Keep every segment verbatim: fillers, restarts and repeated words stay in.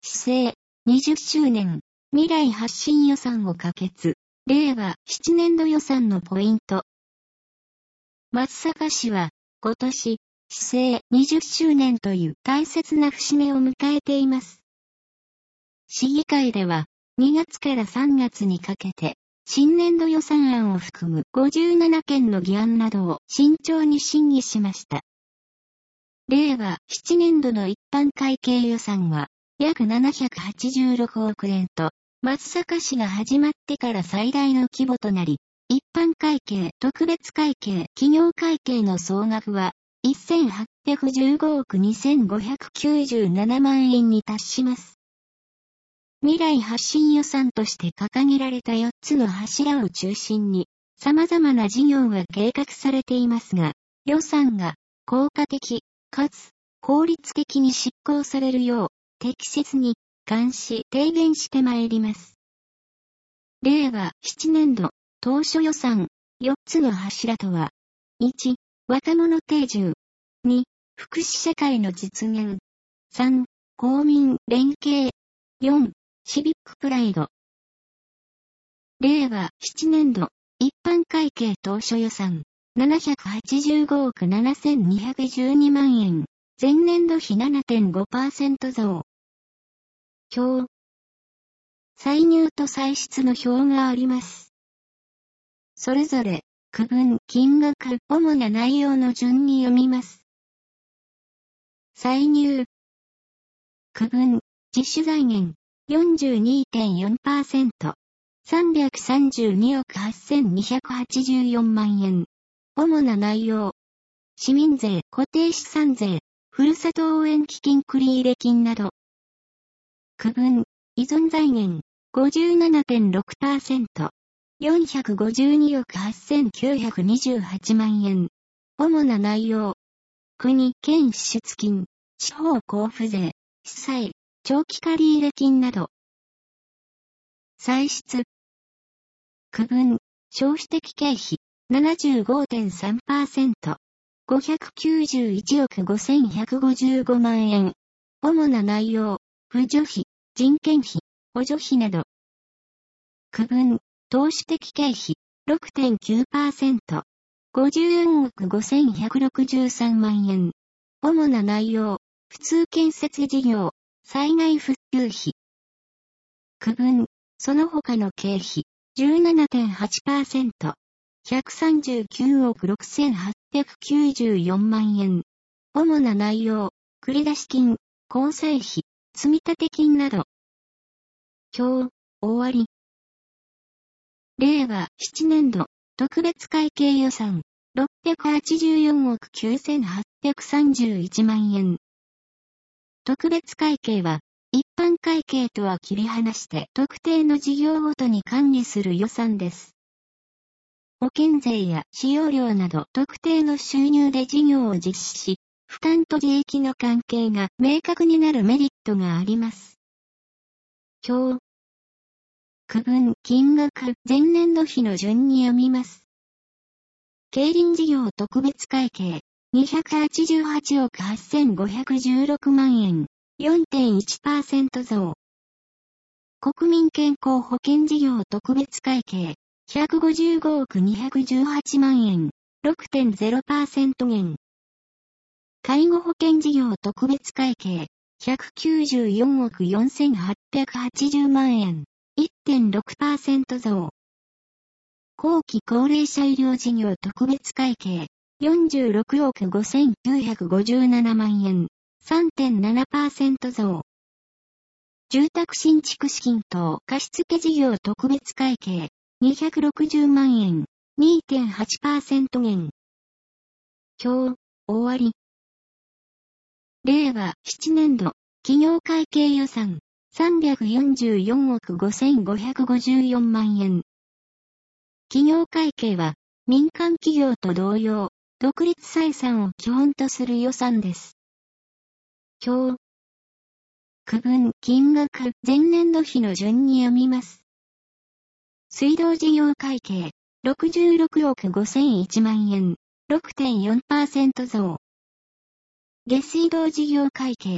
市政にじゅっしゅうねん未来発信予算を可決。令和ななねん度予算のポイント。松阪市は今年市政にじゅっしゅうねんという大切な節目を迎えています。市議会ではにがつからさんがつにかけて新年度予算案を含むごじゅうななけんの議案などを慎重に審議しました。令和ななねん度の一般会計予算は約ななひゃくはちじゅうろくおくえんと松阪市が始まってから最大の規模となり、一般会計、特別会計、企業会計の総額はせんはっぴゃくじゅうごおくにせんごひゃくきゅうじゅうななまんえんに達します。未来発信予算として掲げられたよっつの柱を中心に様々な事業が計画されていますが、予算が効果的かつ効率的に執行されるよう適切に監視、提言してまいります。令和ななねん度当初予算よっつの柱とは、いち、若者定住、に、福祉社会の実現、さん、公民連携、よん、シビックプライド。令和ななねん度一般会計当初予算ななひゃくはちじゅうごおくななせんにひゃくじゅうにまんえん、前年度比 ななてんごパーセント 増。表。歳入と歳出の表があります。それぞれ、区分、金額、主な内容の順に読みます。歳入。区分、自主財源、よんじゅうにてんよんパーセント、さんびゃくさんじゅうにおくはっせんにひゃくはちじゅうよんまんえん。主な内容。市民税、固定資産税、ふるさと応援基金繰入金など。区分、依存財源、ごじゅうななてんろくパーセント、よんひゃくごじゅうにおくはっせんきゅうひゃくにじゅうはちまんえん。主な内容。国、県支出金、地方交付税、負債、長期借入金など。歳出。区分、消費的経費、ななじゅうごてんさんパーセント、ごひゃくきゅうじゅういちおくごせんひゃくごじゅうごまんえん。主な内容、扶助費、人件費、補助費など。区分、投資的経費、ろくてんきゅうパーセント、ごじゅうよんおくごせんひゃくろくじゅうさんまんえん。主な内容、普通建設事業、災害復旧費。区分、その他の経費、じゅうななてんはちパーセント、ひゃくさんじゅうきゅうおくろくせんはっぴゃくきゅうじゅうよんまんえん。主な内容、繰出金、交際費、積立金など。表、終わり。令和ななねん度特別会計予算ろっぴゃくはちじゅうよんおくきゅうせんはっぴゃくさんじゅういちまんえん。特別会計は一般会計とは切り離して特定の事業ごとに管理する予算です。保険税や使用料など特定の収入で事業を実施し、負担と利益の関係が明確になるメリットがあります。表。区分、金額、前年度比の順に読みます。競輪事業特別会計、にひゃくはちじゅうはちおくはっせんごひゃくじゅうろくまんえん、よんてんいちパーセント 増。国民健康保険事業特別会計、ひゃくごじゅうごおくにひゃくじゅうはちまんえん、ろくてんゼロパーセント 減。介護保険事業特別会計、ひゃくきゅうじゅうよんおくよんせんはっぴゃくはちじゅうまんえん、いってんろくパーセント 増。後期高齢者医療事業特別会計、よんじゅうろくおくごせんきゅうひゃくごじゅうななまんえん、さんてんななパーセント 増。住宅新築資金等貸付事業特別会計、にひゃくろくじゅうまんえん、にてんはちパーセント 減。表、終わり。令和ななねん度企業会計予算さんびゃくよんじゅうよんおくごせんごひゃくごじゅうよんまんえん。企業会計は民間企業と同様、独立採算を基本とする予算です。表。区分、金額、前年度比の順に読みます。水道事業会計、ろくじゅうろくおくごせんいちまんえん、ろくてんよんパーセント 増。下水道事業会計、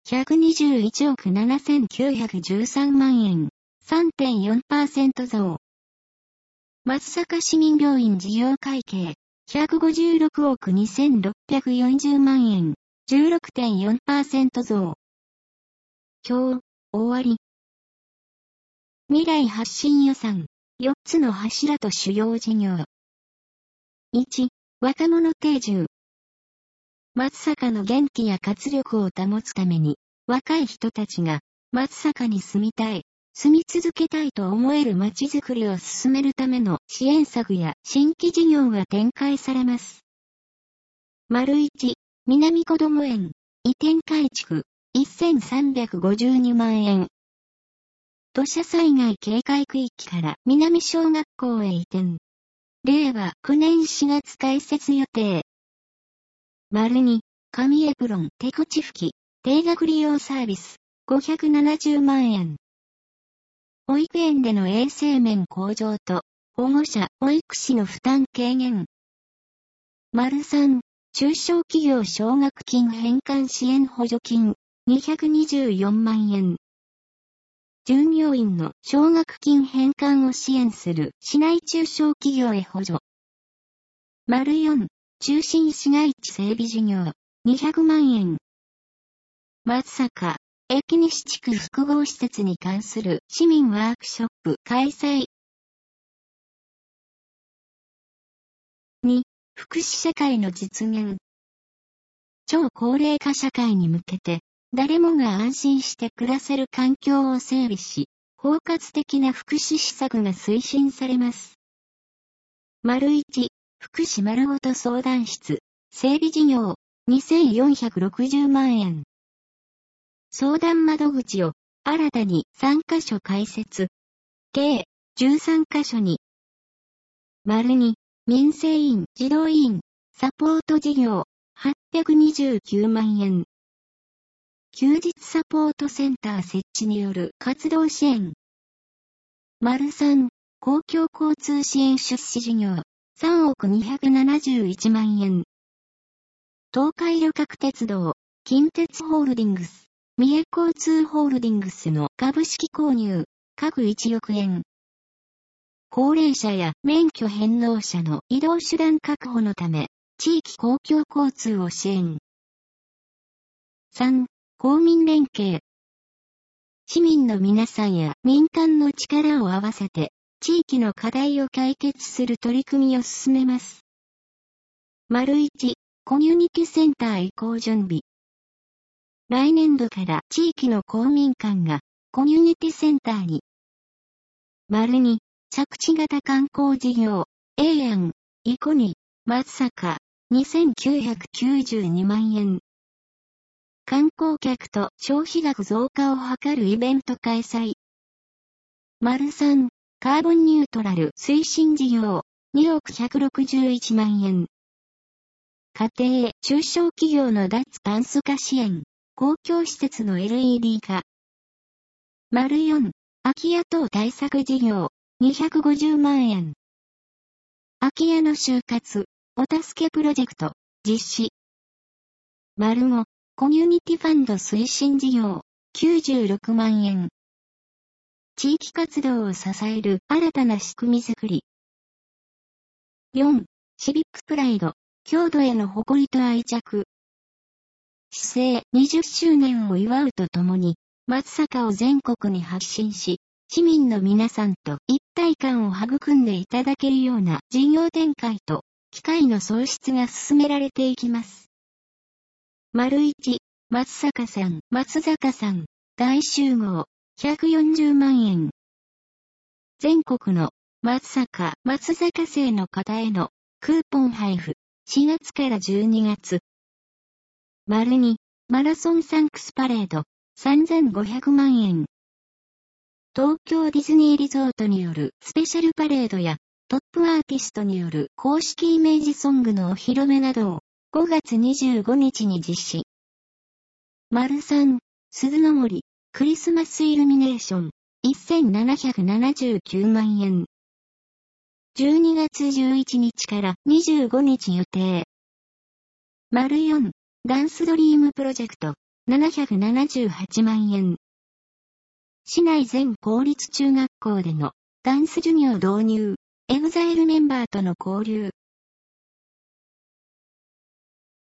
ひゃくにじゅういちおくななせんきゅうひゃくじゅうさんまんえん、さんてんよんパーセント 増。松阪市民病院事業会計、ひゃくごじゅうろくおくにせんろっぴゃくよんじゅうまんえん、じゅうろくてんよんパーセント 増。今日、終わり。未来発信予算、よっつの柱と主要事業。いち、若者定住。松阪の元気や活力を保つために、若い人たちが、松阪に住みたい、住み続けたいと思える街づくりを進めるための支援策や新規事業が展開されます。丸いち、南こども園、移転改築、せんさんびゃくごじゅうにまんえん。土砂災害警戒区域から南小学校へ移転。れいわきゅうねんしがつ開設予定。丸に、紙エプロン手口拭き、定額利用サービス、ごひゃくななじゅうまんえん。保育園での衛生面向上と、保護者、保育士の負担軽減。丸さん、中小企業奨学金返還支援補助金、にひゃくにじゅうよんまんえん。従業員の奨学金返還を支援する市内中小企業へ補助。丸よん、中心市街地整備事業、にひゃくまんえん。松阪、駅西地区複合施設に関する市民ワークショップ開催。に、福祉社会の実現。超高齢化社会に向けて、誰もが安心して暮らせる環境を整備し、包括的な福祉施策が推進されます。丸いち、福祉丸ごと相談室、整備事業、にせんよんひゃくろくじゅうまんえん。相談窓口を、新たにさんかしょ開設。計、じゅうさんかしょに。丸に、民生委員、児童委員、サポート事業、はっぴゃくにじゅうきゅうまんえん。休日サポートセンター設置による活動支援。丸さん、公共交通支援出資事業、さんおくにひゃくななじゅういちまんえん。東海旅客鉄道、近鉄ホールディングス、三重交通ホールディングスの株式購入、各いちおくえん。高齢者や免許返納者の移動手段確保のため、地域公共交通を支援。さん、公民連携。市民の皆さんや民間の力を合わせて、地域の課題を解決する取り組みを進めます。丸いち、コミュニティセンター移行準備。来年度から地域の公民館がコミュニティセンターに。丸に、着地型観光事業、ええやん、イコニ、松阪、にせんきゅうひゃくきゅうじゅうにまんえん。観光客と消費額増加を図るイベント開催。丸さん、カーボンニュートラル推進事業、におくひゃくろくじゅういちまんえん。家庭、中小企業の脱炭素化支援、公共施設の エルイーディー 化。丸よん、空き家等対策事業、にひゃくごじゅうまんえん。空き家の終活、お助けプロジェクト、実施。丸ご、コミュニティファンド推進事業、きゅうじゅうろくまんえん。地域活動を支える新たな仕組みづくり。よん、シビックプライド、郷土への誇りと愛着。市政にじゅっしゅうねんを祝うとともに、松阪を全国に発信し、市民の皆さんと一体感を育んでいただけるような事業展開と機会の創出が進められていきます。丸いち、松阪さん、松坂さん、大集合、ひゃくよんじゅうまんえん。全国の松阪、松坂生の方へのクーポン配布、しがつからじゅうにがつ。丸に、マラソンサンクスパレード、さんぜんごひゃくまんえん。東京ディズニーリゾートによるスペシャルパレードやトップアーティストによる公式イメージソングのお披露目などをごがつにじゅうごにちに実施。丸さん、鈴の森、クリスマスイルミネーション、せんななひゃくななじゅうきゅうまんえん。じゅうにがつじゅういちにちからにじゅうごにち予定。丸よん、ダンスドリームプロジェクト、 ななひゃくななじゅうはちまんえん。市内全公立中学校でのダンス授業導入、エグザイルメンバーとの交流。